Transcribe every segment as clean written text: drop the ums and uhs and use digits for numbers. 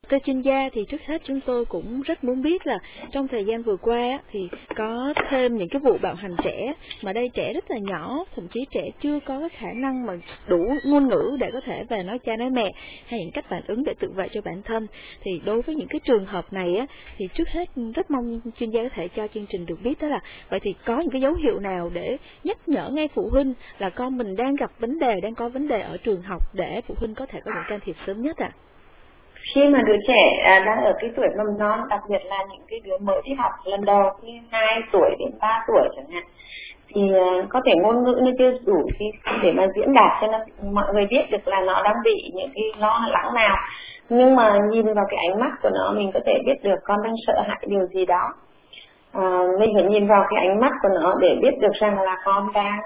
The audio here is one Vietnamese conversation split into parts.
Thưa chuyên gia, thì trước hết chúng tôi cũng rất muốn biết là trong thời gian vừa qua thì có thêm những cái vụ bạo hành trẻ, mà đây trẻ rất là nhỏ, thậm chí trẻ chưa có cái khả năng mà đủ ngôn ngữ để có thể về nói cha nói mẹ hay những cách phản ứng để tự vệ cho bản thân. Thì đối với những cái trường hợp này á, thì trước hết rất mong chuyên gia có thể cho chương trình được biết, đó là vậy thì có những cái dấu hiệu nào để nhắc nhở ngay phụ huynh là con mình đang gặp vấn đề, đang có vấn đề ở trường học để phụ huynh có thể có những can thiệp sớm nhất ạ? Khi mà đứa trẻ đang ở cái tuổi mầm non, đặc biệt là những cái đứa mới đi học lần đầu, như 2 tuổi đến 3 tuổi chẳng hạn, thì có thể ngôn ngữ nó chưa đủ để mà diễn đạt cho mọi người biết được là nó đang bị những cái lo lắng nào. Nhưng mà nhìn vào cái ánh mắt của nó, mình có thể biết được con đang sợ hãi điều gì đó. Mình phải nhìn vào cái ánh mắt của nó để biết được rằng là con đang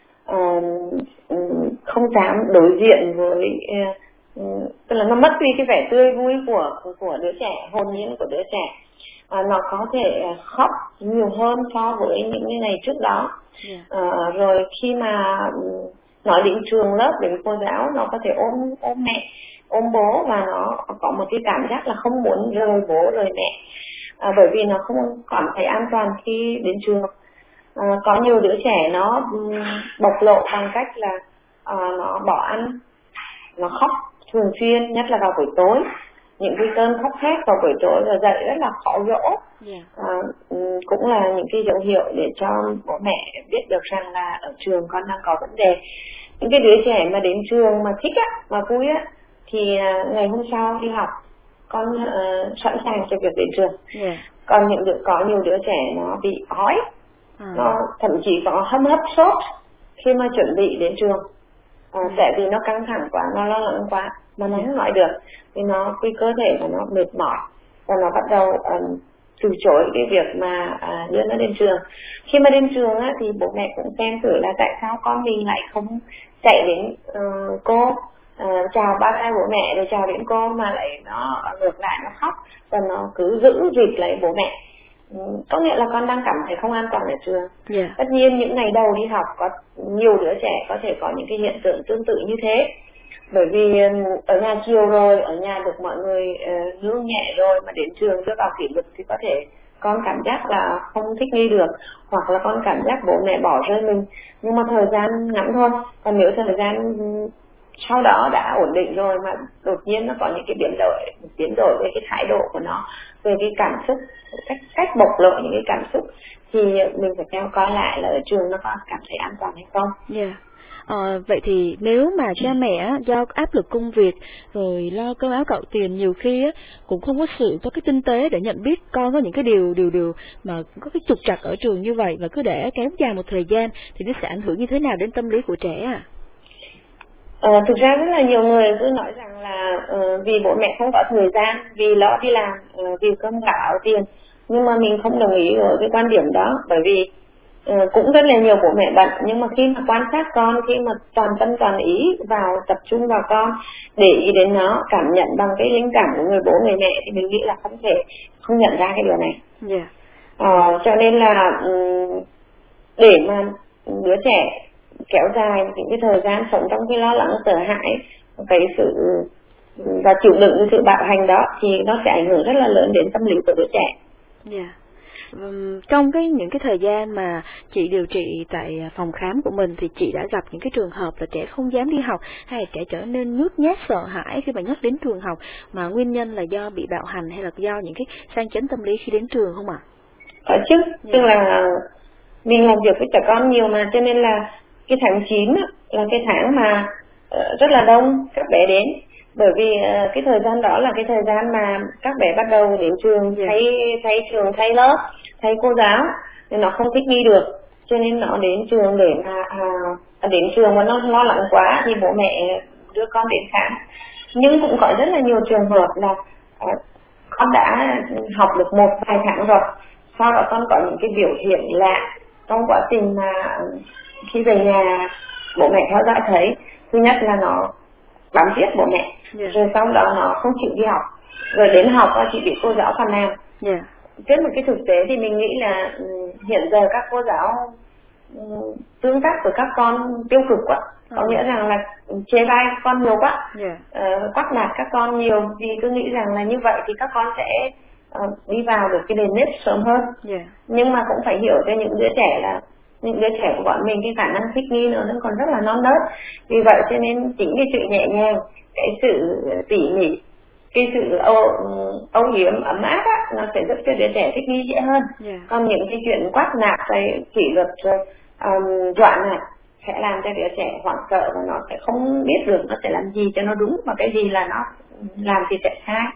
không dám đối diện với tức là nó mất đi cái vẻ tươi vui của đứa trẻ, hồn nhiên của đứa trẻ. Nó có thể khóc nhiều hơn so với những cái ngày trước đó. Rồi khi mà nói đến trường lớp, đến cô giáo, nó có thể ôm mẹ, ôm bố, và nó có một cái cảm giác là không muốn rời bố rời mẹ, bởi vì nó không cảm thấy an toàn khi đến trường. Có nhiều đứa trẻ nó bộc lộ bằng cách là nó bỏ ăn, nó khóc thường xuyên, nhất là vào buổi tối. Những cái cơn khóc thét vào buổi tối rồi dậy rất là khó dỗ. Cũng là những cái dấu hiệu để cho bố mẹ biết được rằng là ở trường con đang có vấn đề. Những cái đứa trẻ mà đến trường mà thích á, mà vui á, thì ngày hôm sau đi học con sẵn sàng cho việc đến trường. Còn có nhiều đứa trẻ nó bị ói, nó thậm chí có hâm hấp sốt khi mà chuẩn bị đến trường. Tại vì nó căng thẳng quá, nó lo lắng quá mà nó không nói được, thì cái cơ thể của nó mệt mỏi và nó bắt đầu từ chối cái việc mà đưa nó đến trường. Khi mà đến trường á, thì bố mẹ cũng xem thử là tại sao con mình lại không chạy đến cô, chào ba tay bố mẹ rồi chào đến cô, mà lại nó ngược lại nó khóc và nó cứ giữ rịt lấy bố mẹ. Có nghĩa là con đang cảm thấy không an toàn ở trường. Tất nhiên những ngày đầu đi học có nhiều đứa trẻ có thể có những cái hiện tượng tương tự như thế, bởi vì ở nhà chiều rồi, ở nhà được mọi người nương nhẹ rồi, mà đến trường đưa vào kỷ luật thì có thể con cảm giác là không thích nghi được, hoặc là con cảm giác bố mẹ bỏ rơi mình. Nhưng mà thời gian ngắn thôi, còn nếu thời gian sau đó đã ổn định rồi mà đột nhiên nó có những cái biến đổi về cái thái độ của nó, về cái cảm xúc, cách bộc lộ những cái cảm xúc, thì mình phải theo coi lại là ở trường nó có cảm thấy an toàn hay không. Vậy thì nếu mà cha mẹ do áp lực công việc rồi lo cơm áo gạo tiền, nhiều khi cũng không có cái tinh tế để nhận biết con có những cái điều mà có cái trục trặc ở trường như vậy, và cứ để kéo dài một thời gian thì nó sẽ ảnh hưởng như thế nào đến tâm lý của trẻ ạ? Thực ra rất là nhiều người cứ nói rằng là vì bố mẹ không có thời gian, vì lo đi làm, vì cơm gạo áo tiền. Nhưng mà mình không đồng ý với cái quan điểm đó, bởi vì cũng rất là nhiều bố mẹ bận, nhưng mà khi mà quan sát con, khi mà toàn tâm toàn ý vào, tập trung vào con, để ý đến nó, cảm nhận bằng cái linh cảm của người bố người mẹ, thì mình nghĩ là không nhận ra cái điều này. Cho nên là để mà đứa trẻ kéo dài những cái thời gian sống trong cái lo lắng, sợ hãi, cái sự và chịu đựng cái sự bạo hành đó, thì nó sẽ ảnh hưởng rất là lớn đến tâm lý của đứa trẻ. Trong những cái thời gian mà chị điều trị tại phòng khám của mình thì chị đã gặp những cái trường hợp là trẻ không dám đi học, hay là trẻ trở nên nhút nhát, sợ hãi khi mà nhắc đến trường học, mà nguyên nhân là do bị bạo hành hay là do những cái sang chấn tâm lý khi đến trường không ạ? Có chứ, tức là mình làm việc với trẻ con nhiều mà, cho nên là cái tháng 9 là cái tháng mà rất là đông các bé đến, bởi vì cái thời gian đó là cái thời gian mà các bé bắt đầu đến trường, thay trường, thay lớp, thay cô giáo, nên nó không thích nghi được, cho nên nó đến trường để mà đến trường mà nó lo lắng quá thì bố mẹ đưa con đến khám. Nhưng cũng có rất là nhiều trường hợp là con đã học được một vài tháng rồi, sau đó con có những cái biểu hiện lạ trong quá trình mà khi về nhà bố mẹ theo dõi thấy. Thứ nhất là nó bám giết bố mẹ, rồi sau đó nó không chịu đi học, rồi đến học chỉ bị cô giáo phàn nàn. Trên một cái thực tế thì mình nghĩ là hiện giờ các cô giáo tương tác với các con tiêu cực quá, có nghĩa rằng là chê bai các con nhiều quá, quát nạt các con nhiều, vì cứ nghĩ rằng là như vậy thì các con sẽ đi vào được cái nền nếp sớm hơn. Nhưng mà cũng phải hiểu cho những đứa trẻ là những đứa trẻ của bọn mình cái khả năng thích nghi nó còn rất là non nớt, vì vậy cho nên chính cái sự nhẹ nhàng, cái sự tỉ mỉ, cái sự âu yếm ấm áp á, nó sẽ giúp cho đứa trẻ thích nghi dễ hơn. Còn những cái chuyện quát nạt rồi kỷ luật rồi dọa nạt sẽ làm cho đứa trẻ hoảng sợ và nó sẽ không biết được nó sẽ làm gì cho nó đúng và cái gì là nó làm thì sẽ sai.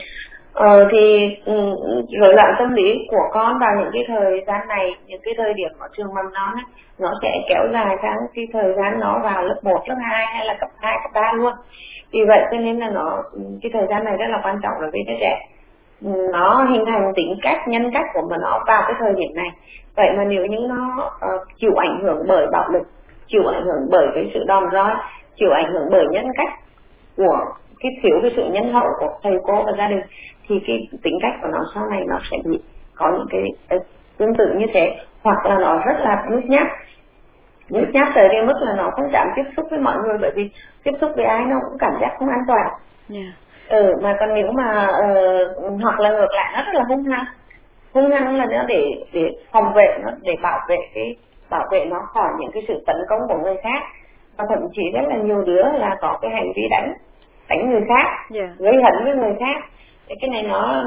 Thì rối loạn tâm lý của con vào những cái thời gian này, những cái thời điểm ở trường mầm non ấy, nó sẽ kéo dài sang cái thời gian nó vào lớp 1, lớp 2 hay là cấp 2, cấp 3 luôn. Vì vậy cho nên là cái thời gian này rất là quan trọng đối với đứa trẻ. Nó hình thành tính cách, nhân cách của nó vào cái thời điểm này. Vậy mà nếu như nó chịu ảnh hưởng bởi bạo lực, chịu ảnh hưởng bởi cái sự đòn roi, chịu ảnh hưởng bởi nhân cách của cái thiếu cái sự nhân hậu của thầy cô và gia đình, thì cái tính cách của nó sau này nó sẽ bị có những cái tương tự như thế, hoặc là nó rất là nhút nhát tới cái mức là nó không dám tiếp xúc với mọi người, bởi vì tiếp xúc với ai nó cũng cảm giác không an toàn. Mà còn nếu mà hoặc là ngược lại nó rất là hung hăng là nó để phòng vệ nó, để bảo vệ nó khỏi những cái sự tấn công của người khác, và thậm chí rất là nhiều đứa là có cái hành vi đánh người khác, gây hấn với người khác. Cái này nó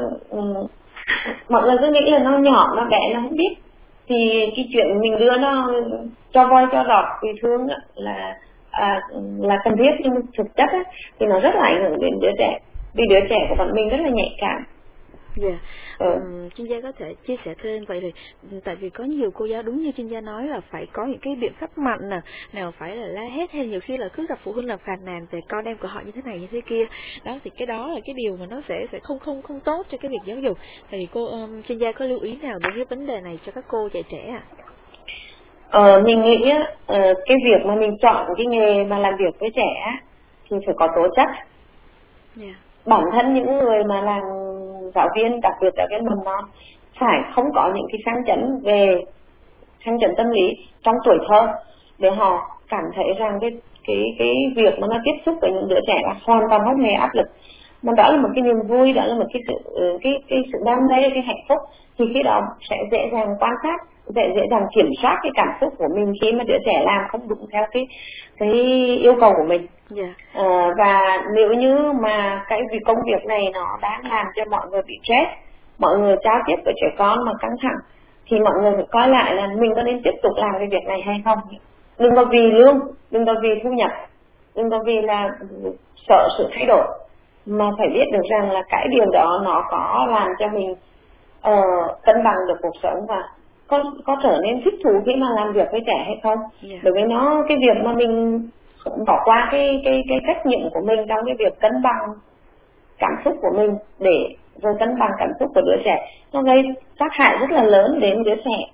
mọi người cứ nghĩ là nó nhỏ, nó bé, nó không biết, thì cái chuyện mình đưa nó cho voi cho đọt vì thương là cần thiết, nhưng thực chất á, thì nó rất là ảnh hưởng đến đứa trẻ, vì đứa trẻ của bọn mình rất là nhạy cảm. Chuyên gia có thể chia sẻ thêm vậy thì tại vì có nhiều cô giáo đúng như chuyên gia nói là phải có những cái biện pháp mạnh nào phải là la hét, hay nhiều khi là cứ gặp phụ huynh là phàn nàn về con em của họ như thế này như thế kia đó, thì cái đó là cái điều mà nó sẽ không tốt cho cái việc giáo dục. Thì cô chuyên gia có lưu ý nào đối với vấn đề này cho các cô dạy trẻ mình nghĩ cái việc mà mình chọn cái nghề mà làm việc với trẻ thì phải có tố chất. Bản thân những người mà làm giáo viên, đặc biệt giáo viên mầm non, phải không có những cái sang chấn tâm lý trong tuổi thơ, để họ cảm thấy rằng cái việc mà nó tiếp xúc với những đứa trẻ là hoàn toàn không hề áp lực, mà đó là một cái niềm vui, đó là một cái sự đam mê, cái hạnh phúc, thì khi đó sẽ dễ dàng quan sát, dễ dàng kiểm soát cái cảm xúc của mình khi mà đứa trẻ làm không đúng theo cái yêu cầu của mình. Và nếu như mà cái vì công việc này nó đang làm cho mọi người bị stress, mọi người giao tiếp với trẻ con mà căng thẳng, thì mọi người phải coi lại là mình có nên tiếp tục làm cái việc này hay không. Đừng có vì lương, đừng có vì thu nhập, đừng có vì là sợ sự thay đổi, mà phải biết được rằng là cái điều đó nó có làm cho mình cân bằng được cuộc sống và có trở nên thích thú khi mà làm việc với trẻ hay không. Bởi vì cái việc mà mình bỏ qua cái trách nhiệm của mình trong cái việc cân bằng cảm xúc của mình để rồi cân bằng cảm xúc của đứa trẻ, nó gây tác hại rất là lớn đến đứa trẻ.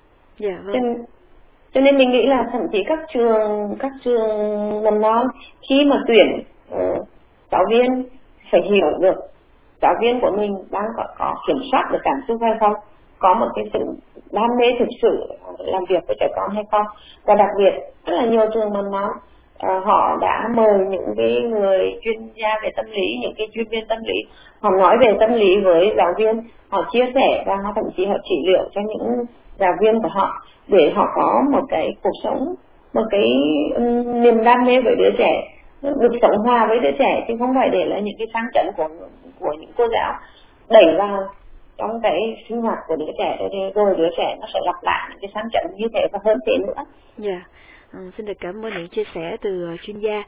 Cho nên mình nghĩ là thậm chí các trường mầm non khi mà tuyển giáo viên phải hiểu được giáo viên của mình đang có kiểm soát được cảm xúc hay không, có một cái sự đam mê thực sự làm việc với trẻ con hay không. Và đặc biệt rất là nhiều trường mầm non họ đã mời những cái người chuyên gia về tâm lý, những cái chuyên viên tâm lý, họ nói về tâm lý với giáo viên, họ chia sẻ và thậm chí họ chỉ liệu cho những giáo viên của họ để họ có một cái cuộc sống, một cái niềm đam mê với đứa trẻ, được sống hòa với đứa trẻ, chứ không phải để là những cái sang chấn của những cô giáo đẩy vào trong cái sinh hoạt của đứa trẻ, rồi đứa trẻ nó sẽ lặp lại những cái sang chấn như thế và hơn thế nữa. Xin được cảm ơn những chia sẻ từ chuyên gia.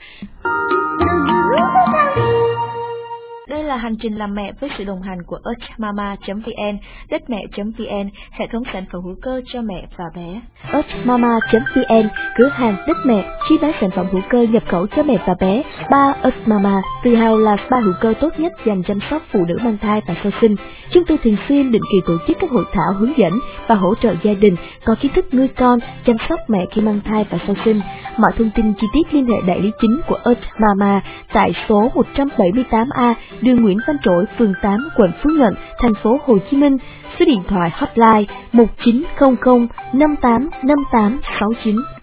Đây là hành trình làm mẹ với sự đồng hành của earthmama.vn, đếchmẹ.vn, hệ thống sản phẩm hữu cơ cho mẹ và bé. earthmama.vn, cửa hàng Đếch Mẹ, chi bán sản phẩm hữu cơ nhập khẩu cho mẹ và bé. Ba Earthmama, tự hào là spa hữu cơ tốt nhất dành chăm sóc phụ nữ mang thai và sau sinh. Chúng tôi thường xuyên định kỳ tổ chức các hội thảo hướng dẫn và hỗ trợ gia đình có kiến thức nuôi con, chăm sóc mẹ khi mang thai và sau sinh. Mọi thông tin chi tiết liên hệ đại lý chính của Earthmama tại số 178A, đường Nguyễn Văn Trỗi, phường 8, quận Phú Nhuận, thành phố Hồ Chí Minh. Số điện thoại hotline 1900 585869.